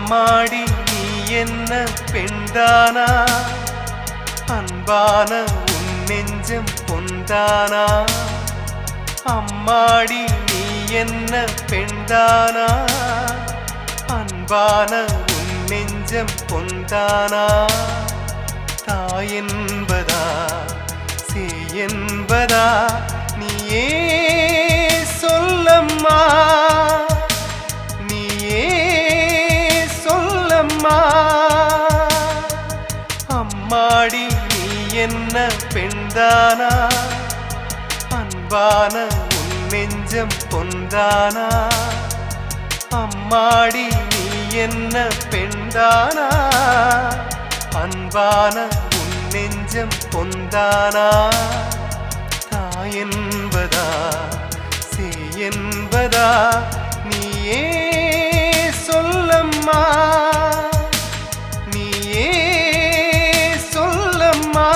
அம்மாடி நீ என்ன பெண்தானா, அன்பான உன் நெஞ்சம் பொந்தானா. அம்மாடி நீ என்ன பெண்தானா, அன்பான உன் நெஞ்சம் பொந்தானா. தாய் என்பதா சேய் என்பதா நீயே சொல்லம்மா, நீயே சொல்லம்மா. அம்மாடி நீ என்ன பெண்தானா, அன்பான உன் நெஞ்சம் பொந்தானா. அம்மாடி நீ என்ன பெண்தானா, அன்பான உன் நெஞ்சம் பொந்தானா. தாய் என்பதா சேய் என்பதா நீயே சொல்லம்மா, நீயே சொல்லம்மா.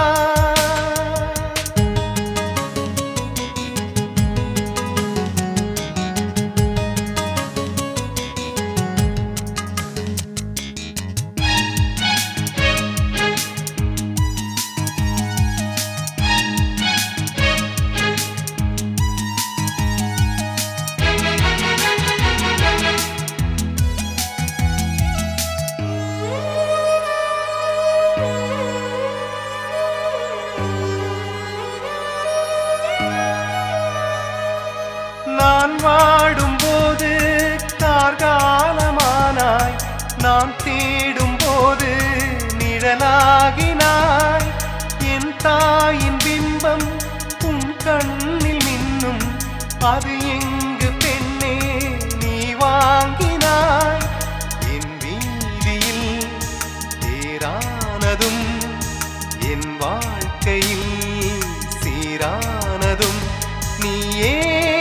நான் வாடும்போது கார்காலமானாய், நான் தேடும்போது நிழலாகினாய். என் தாயின் பிம்பம் உன் கண்ணில் மின்னும், அது எங்கு பெண்ணே நீ வாங்கினாய். என் வீதியில் தேரானதும் என் வாழ்க்கையில் சீரானதும் நீயே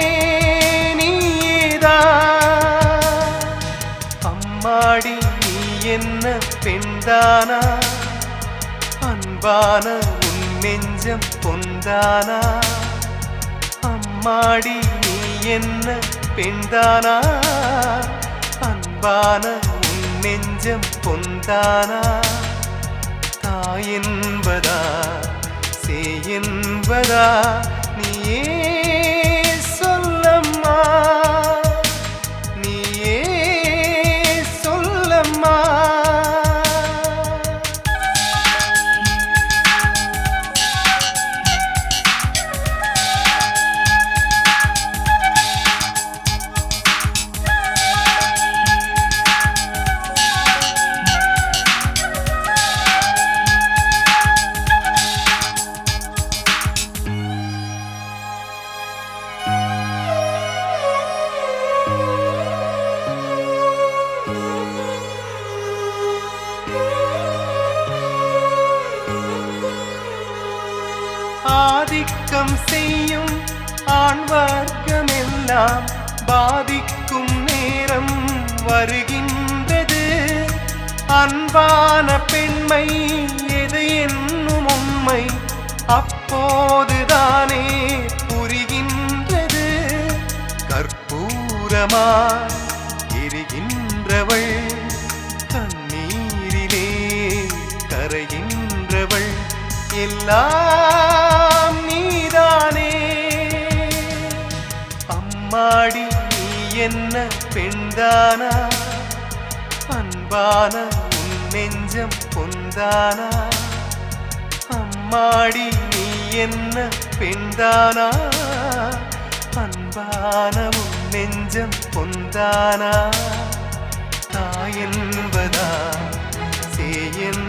அம்மாடி நீ என்ன பெண்தானா, அன்பான உன் நெஞ்சம் பொந்தானா. அம்மாடி நீ என்ன பெண்தானா, அன்பான உன் நெஞ்சம் பொந்தானா. தாய் என்பதா சேய் என்பதா நீயே சொல்லம்மா, நீயே சொல்லம்மா. ஆதிக்கம் செய்யும் ஆண் வர்க்கமெல்லாம் பாதிக்கும் நேரம் வருகின்றது. அன்பான பெண்மை எது என்னும் உண்மை அப்போதுதானே புரிகின்றது. கற்பூரமாய் எரிகின்றவள், கண்ணீரிலே கரைகின்றவள், எல்லாம் நீதானே. அம்மாடி நீ என்ன பெண்தானா, அன்பான உன் நெஞ்சம் பொந்தானா. அம்மாடி நீ என்ன பெண்தானா, அன்பான உன் நெஞ்சம் பொந்தானா. தாய் என்பதா சேய்